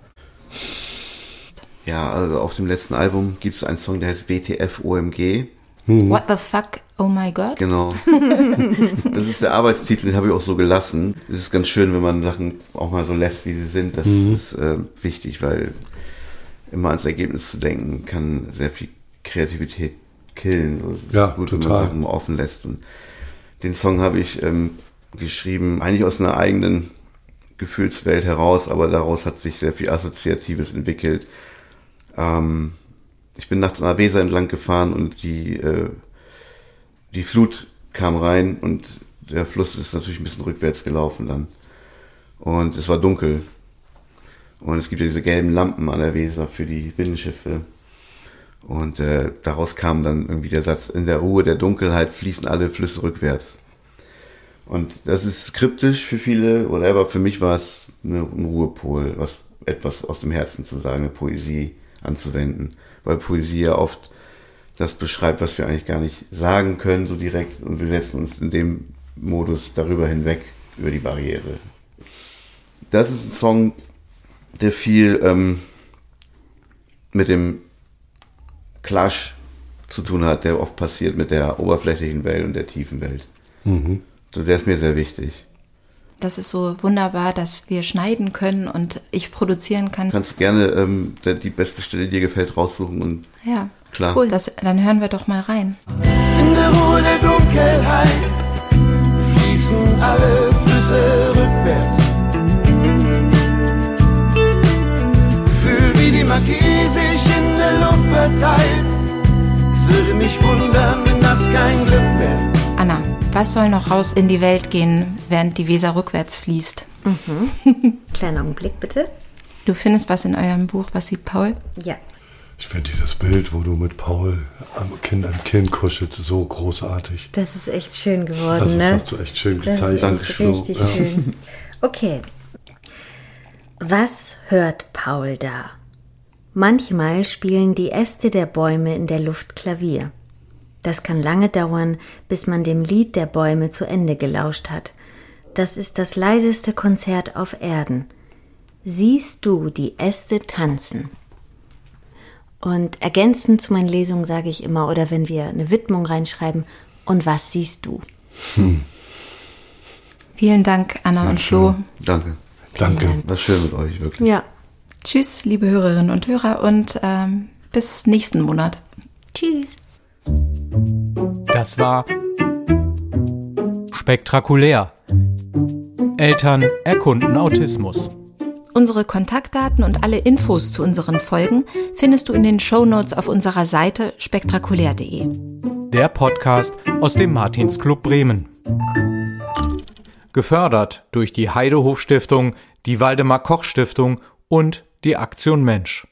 Ja, also auf dem letzten Album gibt es einen Song, der heißt WTF OMG. What the fuck, oh my God? Genau. Das ist der Arbeitstitel, den habe ich auch so gelassen. Es ist ganz schön, wenn man Sachen auch mal so lässt, wie sie sind. Das ist wichtig, weil immer ans Ergebnis zu denken, kann sehr viel Kreativität killen. Also es ist gut, total. Wenn man Sachen mal offen lässt. Und den Song habe ich geschrieben, eigentlich aus einer eigenen Gefühlswelt heraus, aber daraus hat sich sehr viel Assoziatives entwickelt. Ich bin nachts an der Weser entlang gefahren und die Flut kam rein und der Fluss ist natürlich ein bisschen rückwärts gelaufen dann. Und es war dunkel. Und es gibt ja diese gelben Lampen an der Weser für die Binnenschiffe. Und daraus kam dann irgendwie der Satz, in der Ruhe der Dunkelheit fließen alle Flüsse rückwärts. Und das ist kryptisch für viele, aber für mich war es ein Ruhepol, etwas aus dem Herzen zu sagen, eine Poesie anzuwenden. Weil Poesie ja oft das beschreibt, was wir eigentlich gar nicht sagen können, so direkt. Und wir setzen uns in dem Modus darüber hinweg, über die Barriere. Das ist ein Song, der viel mit dem Clash zu tun hat, der oft passiert mit der oberflächlichen Welt und der tiefen Welt. So, der ist mir sehr wichtig. das ist so wunderbar, dass wir schneiden können und ich produzieren kann. Du kannst gerne die beste Stelle, die dir gefällt, raussuchen. Und ja, klar. Cool. Dann hören wir doch mal rein. In der Ruhe der Dunkelheit fließen alle Flüsse rückwärts. Fühl, wie die Magie sich in der Luft verteilt. Es würde mich wundern, wenn das kein Glück wäre. Anna, was soll noch raus in die Welt gehen, während die Weser rückwärts fließt? Kleiner Augenblick, bitte. Du findest was in eurem Buch, was sieht Paul? Ja. Ich finde dieses Bild, wo du mit Paul am Kind an Kind kuschelst, so großartig. Das ist echt schön geworden, Also, ne? das hast du echt schön gezeichnet. Das ist richtig schön. Okay. Was hört Paul da? Manchmal spielen die Äste der Bäume in der Luft Klavier. Das kann lange dauern, bis man dem Lied der Bäume zu Ende gelauscht hat. Das ist das leiseste Konzert auf Erden. Siehst du die Äste tanzen? Und ergänzend zu meinen Lesungen sage ich immer, oder wenn wir eine Widmung reinschreiben, und was siehst du? Vielen Dank, Anna und Flo. Danke. War schön mit euch, wirklich. Ja. Tschüss, liebe Hörerinnen und Hörer, und bis nächsten Monat. Tschüss. Das war Spektakulär. Eltern erkunden Autismus. Unsere Kontaktdaten und alle Infos zu unseren Folgen findest du in den Shownotes auf unserer Seite spektakulär.de. Der Podcast aus dem Martinsclub Bremen. Gefördert durch die Heidehof Stiftung, die Waldemar Koch Stiftung und die Aktion Mensch.